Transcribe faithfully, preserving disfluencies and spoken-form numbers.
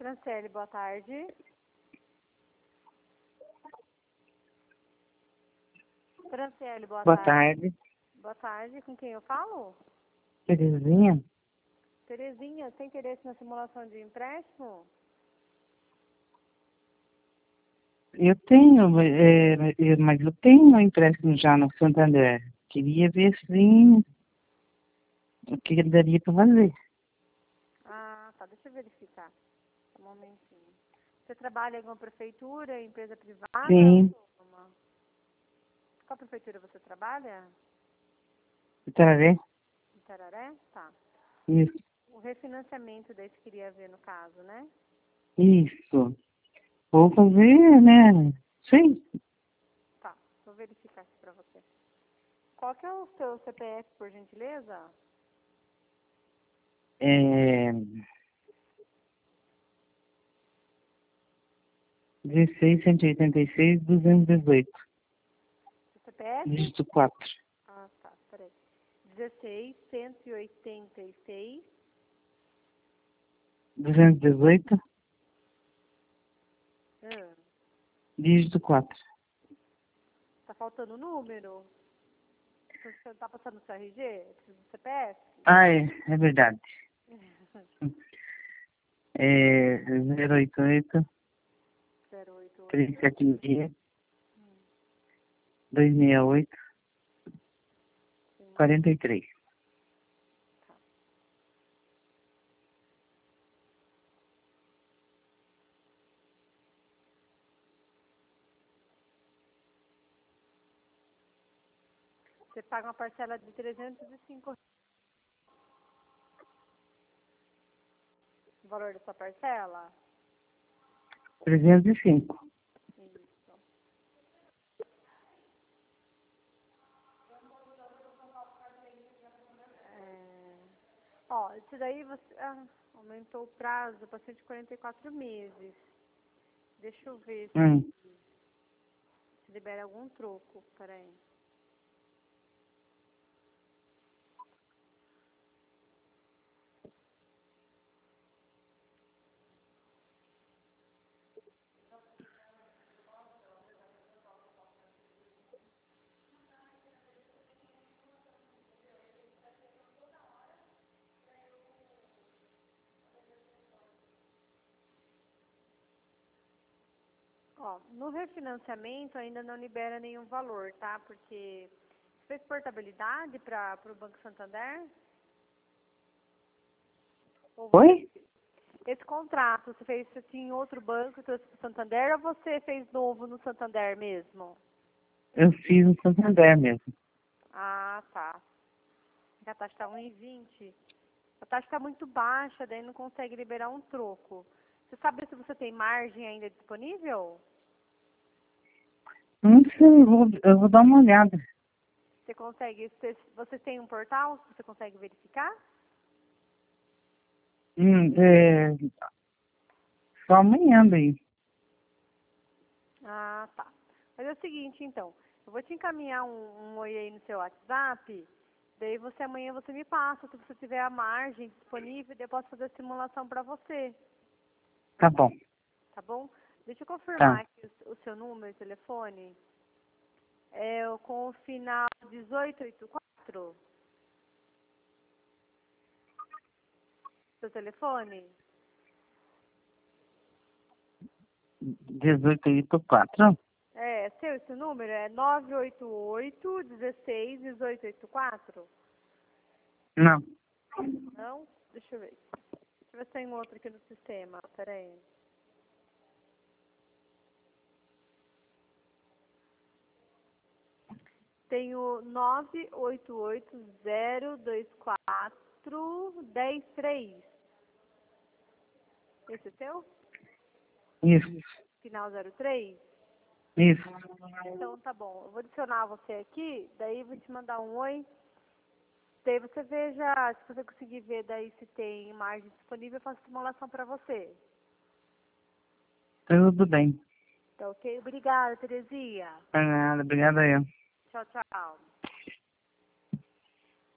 Franciele, boa tarde. Franciele, boa, Boa tarde. tarde. Boa tarde, com quem eu falo? Terezinha? Terezinha, tem interesse na simulação de empréstimo? Eu tenho, é, é, mas eu tenho um empréstimo já no Santander. Queria ver se o que daria para fazer. Ah, tá, deixa eu verificar. Um momentinho. Você trabalha em alguma prefeitura, empresa privada? Sim. Uma... Qual prefeitura você trabalha? Tararé? Em Tararé? Tá. Isso. O refinanciamento daí você queria ver no caso, né? Isso. Vou fazer, né? Sim. Tá, vou verificar aqui pra você. Qual que é o seu C P F, por gentileza? É... dezesseis, cento e oitenta e seis, duzentos e dezoito. Seu C P F? Dígito quatro. Ah, tá, peraí. dezesseis, cento e oitenta e seis. duzentos e dezoito. Hum, Dígito quatro. tá faltando o número? Você não tá passando o seu R G? Precisa do C P F? Ah, é. É verdade. É zero oito oito, zero oito três oito. sete seis, dois seis oito, Sim, quarenta e três. tá. Você paga uma parcela de trezentos e cinco reais. O valor da sua parcela? trezentos e cinco. Isso. É... Ó, isso daí você... Ah, aumentou o prazo para cento e quarenta e quatro meses. Deixa eu ver Hum. se, se libera algum troco. Peraí. Ó, no refinanciamento ainda não libera nenhum valor, tá? Porque você fez portabilidade para o Banco Santander? Ou você, Oi? esse contrato, você fez assim, em outro banco, trouxe para o Santander, ou você fez novo no Santander mesmo? Eu fiz no Santander mesmo. Ah, tá. A taxa está um e vinte. A taxa está muito baixa, daí não consegue liberar um troco. Você sabe se você tem margem ainda disponível? Não sei, eu vou, eu vou dar uma olhada. Você consegue, você, você tem um portal que você consegue verificar? Hum, é, só amanhã daí. Ah, tá. Mas é o seguinte, então. Eu vou te encaminhar um, um oi aí no seu WhatsApp. Daí você amanhã você me passa, se você tiver a margem disponível, daí eu posso fazer a simulação para você, Tá bom, tá bom? Deixa eu tá. confirmar aqui o, o seu número de telefone. É o com o final dezoito oitenta e quatro. Seu telefone? dezoito oito quatro? É, seu esse número é nove oito oito, dezesseis, dezoito oitenta e quatro? Não. Não? Deixa eu ver. Deixa eu ver se tem outro aqui no sistema. Pera aí. Tenho nove oito oito zero dois quatro um zero três. Esse é seu? Isso, Final zero três? isso. Então tá bom. Eu vou adicionar você aqui, daí eu vou te mandar um oi. Daí você veja, se você conseguir ver daí se tem margem disponível, eu faço simulação pra você. Tudo bem. Tá ok? Obrigada, Terezinha. Por nada, obrigado aí. Tchau, tchau.